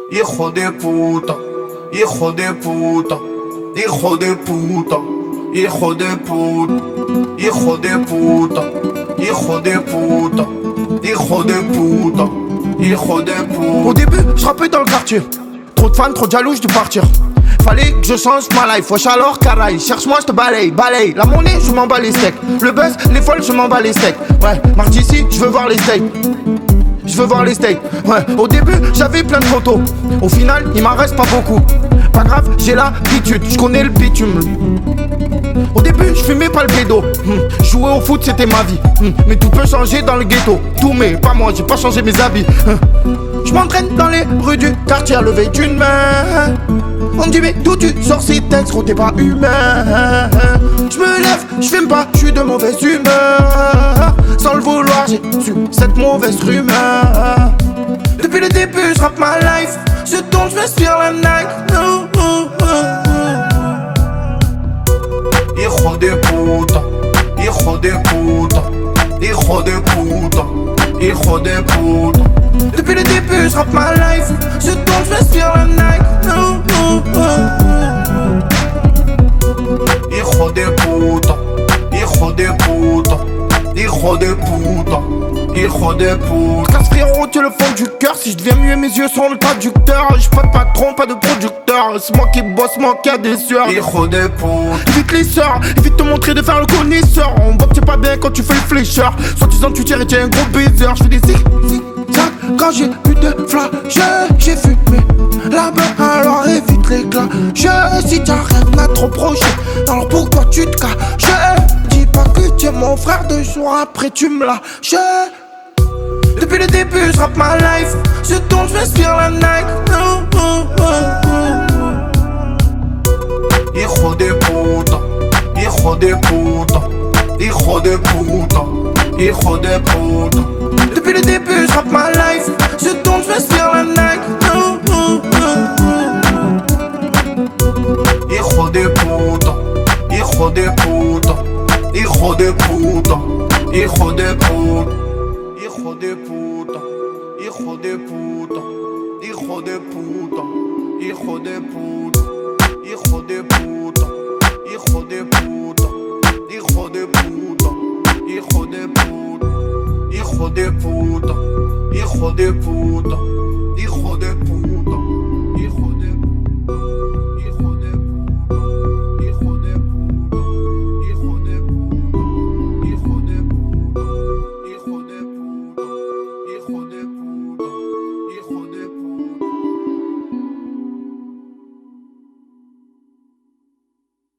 hijo de puta, hijo de puta, hijo de puta, hijo de puta, hijo de puta, hijo de puta, hijo de puta, hijo de puta. Au début, je rappais dans le quartier. Trop de fans, trop de jaloux, j'ai dû partir. Fallait que je change ma life, wesh alors caraï. Cherche-moi, je te balaye, balaye. La monnaie, je m'en bats les steaks. Le buzz, les folles, je m'en bats les steaks. Ouais, marche d'ici, je veux voir les steaks. Je veux voir les steaks. Ouais, au début, j'avais plein de photos. Au final, il m'en reste pas beaucoup. Pas grave, j'ai l'habitude, je connais le bitume. Au début, je fumais pas le bédo. Jouer au foot, c'était ma vie. Mais tout peut changer dans le ghetto. Tout, mais pas moi, j'ai pas changé mes habits. Je m'entraîne dans les rues du quartier à lever d'une main. On me dit mais d'où tu sors ces textes, gros t'es pas humain. Je me lève, je fume pas, je suis de mauvaise humeur. Sans le vouloir, j'ai su cette mauvaise rumeur. Depuis le début, je rappe ma life. Je tourne, je m'inspire la Nike. Hijo de puta, hijo de puta, hijo de puta, hijo de puta. Depuis le début, je rappe ma life. Je tourne, je m'inspire la Nike. Hijo de puta, hijo de puta, hijo de puta, hijo de puta. Casse frérot, tu le fond du cœur. Si je deviens mieux, mes yeux sont le traducteur. J'suis pas de patron, pas de producteur. C'est moi qui bosse, moi qui a des sueurs. Hijo de puta. Évite les sœurs, évite de te montrer, de faire le connaisseur. On voit que t'es pas bien quand tu fais le flécheur. Soit disant tu tires et t'es un gros baiser. J'fais des zig-zag quand j'ai plus de flash. J'ai fumé là-bas, alors évite l'éclat. Si t'as rien à te reprocher, alors pourquoi tu te caches? Dis pas que tu es mon frère, 2 jours après tu me lâches. Depuis le début, je rappe ma life. Je tourne, je m'inspire la Nike. Hijo de puta, hijo de puta, hijo de puta, hijo de puta. Depuis le début, je rappe ma life. Je tourne, je m'inspire la Nike. Hijo de puta, hijo de puta, hijo de puta, hijo de puta, hijo de puta, hijo de puta, hijo de puta, hijo de puta, hijo de puta, hijo de puta, hijo de puta, hijo de puta, hijo de puta, hijo de puta.